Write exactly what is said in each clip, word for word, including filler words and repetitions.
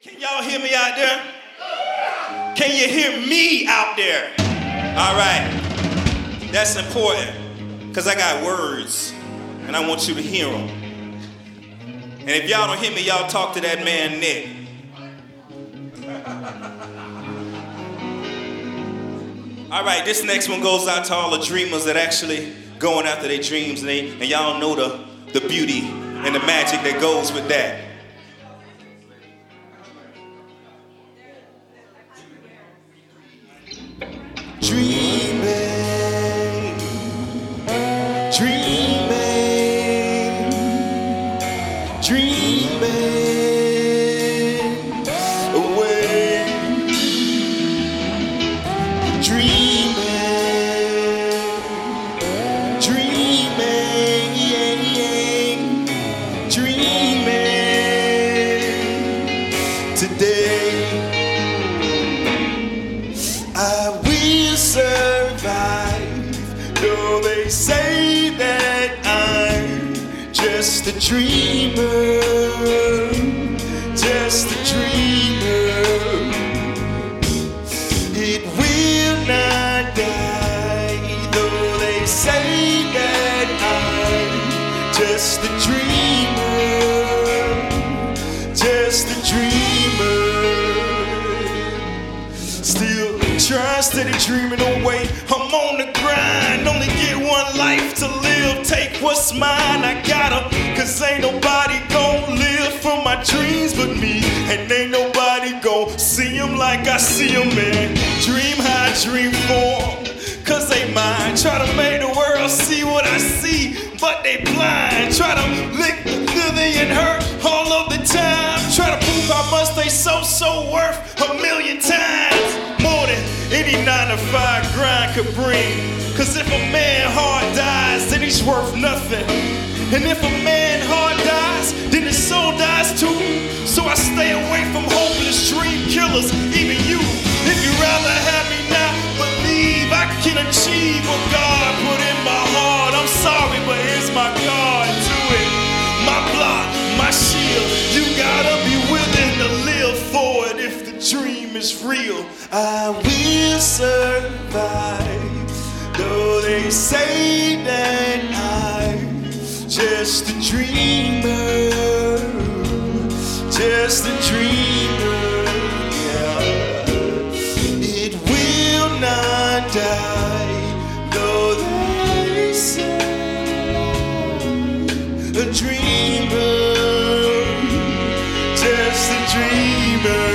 Can y'all hear me out there? Can you hear me out there? All right. That's important because I got words and I want you to hear them. And if y'all don't hear me, y'all talk to that man Nick. All right, this next one goes out to all the dreamers that actually going after their dreams, and, they, and y'all know the, the beauty and the magic that goes with that. Dreaming, dreaming, dreaming away, dreaming, dreaming, dreaming today. I will survive, though they say that I'm just a dreamer, just a dreamer. It will not die, though they say that I'm just a dreamer, just a dreamer. Still trying, steady dreaming away. I'm on the grind, only get one life to live. Take what's mine, I gotta, cause ain't nobody gon' live for my dreams but me. And ain't nobody gon' see them like I see them, man. Dream high, dream form, cause they mine. Try to make the world see what I see, but they blind. Try to lick the and hurt all of the time. Try to prove how much they so, so worth a million times. More than any nine to five grind could bring. Cause if a man hard dies, then he's worth nothing. And if a man hard dies, then his soul dies too. So I stay away from hopeless dream killers, even you. If you'd rather have me not believe I can achieve what God put in my heart, I'm sorry, but here's my card to it. My block, my shield, you gotta be willing to live for it if the dream is real. I will survive, though they say that I'm just a dreamer, just a dreamer, yeah. It will not die, though they say a dreamer, just a dreamer.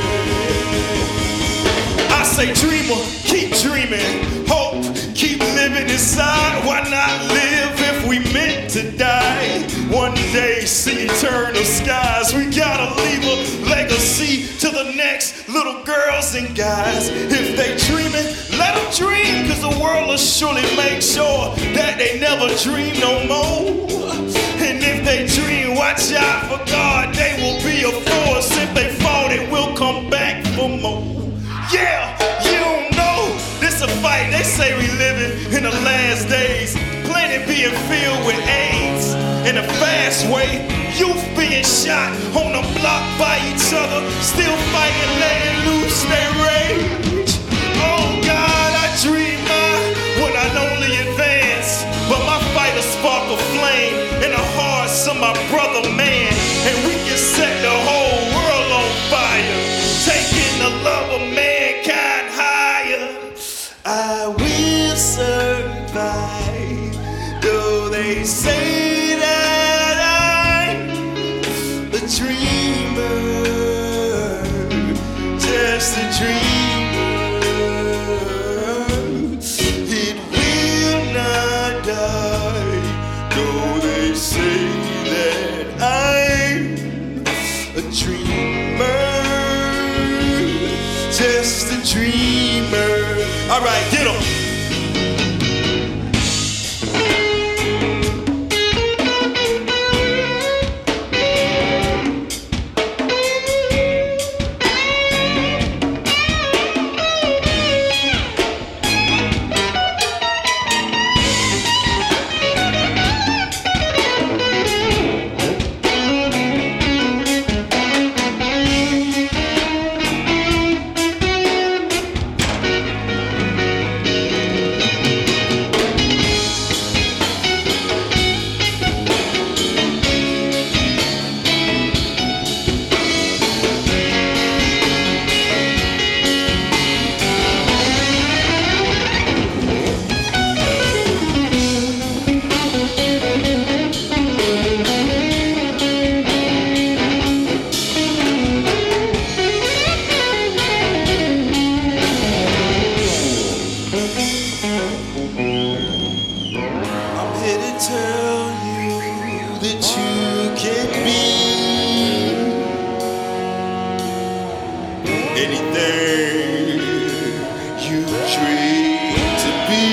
I say dreamer, keep dreaming, hope, keep living inside. Why not live if we meant to die? One day see eternal skies. We gotta leave a legacy to the next little girls and guys. If they dreaming, let them dream, cause the world will surely make sure that they never dream no more. And if they dream, watch out for God, they will be a force. If they fall, they will come back for more. Yeah, you don't know, this a fight. They say we living in the last days. Planet being filled with AIDS in a fast way. Youth being shot on the block by each other. Still fighting, letting loose their rage. Oh God, I dream high when I only advance, but my fight will spark a flame in the hearts of my brother man. And we can set the whole world on fire, taking the love of mankind higher. I will survive, though they say that I'm a dreamer, just a dreamer. It will not die, though they say that I'm a dreamer, just a dreamer. All right, get 'em. anything you dream to be.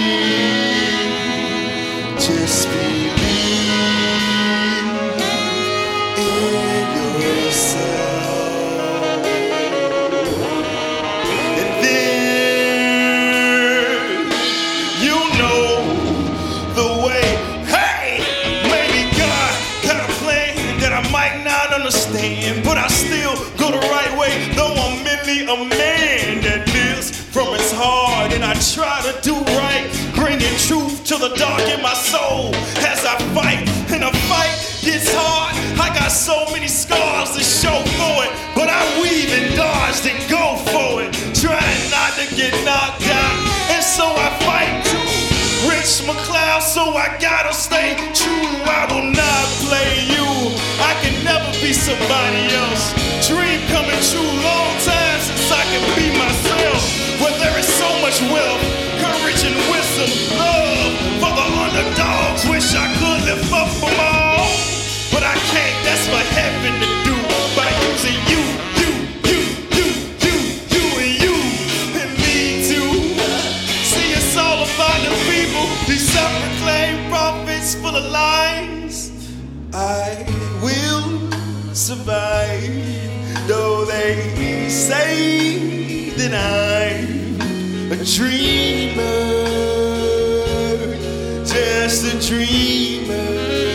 Just believe in yourself, and then you know the way. Hey, maybe God got a plan that I might not understand, but I still go the right way, though I'm merely a man that lives from his heart, and I try to do right, bringing truth to the dark in my soul as I fight, and the fight gets hard. I got so many scars to show for it, but I weave and dodge and go for it, trying not to get knocked out, and so I fight too. Rich McCloud, so I gotta stay true. I will not play you. I can never be somebody else. Dream coming true, long time since I can be myself. Where there is so much wealth, courage and wisdom, love for the underdogs. Wish I could lift up them all, but I can't. That's for heaven to do by using you, you, you, you, you, you, and you, and me too. See, it's all about the people, these self-proclaimed prophets full of lies. I will survive, though they say that I'm a dreamer, just a dreamer.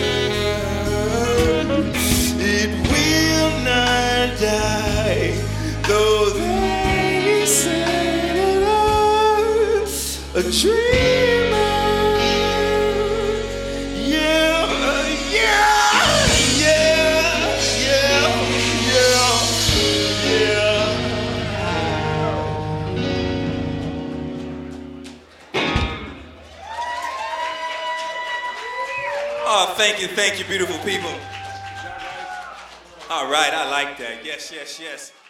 It will not die, though they say that I'm a dreamer. Yeah, yeah. Oh, thank you, thank you, beautiful people. All right, I like that. Yes, yes, yes.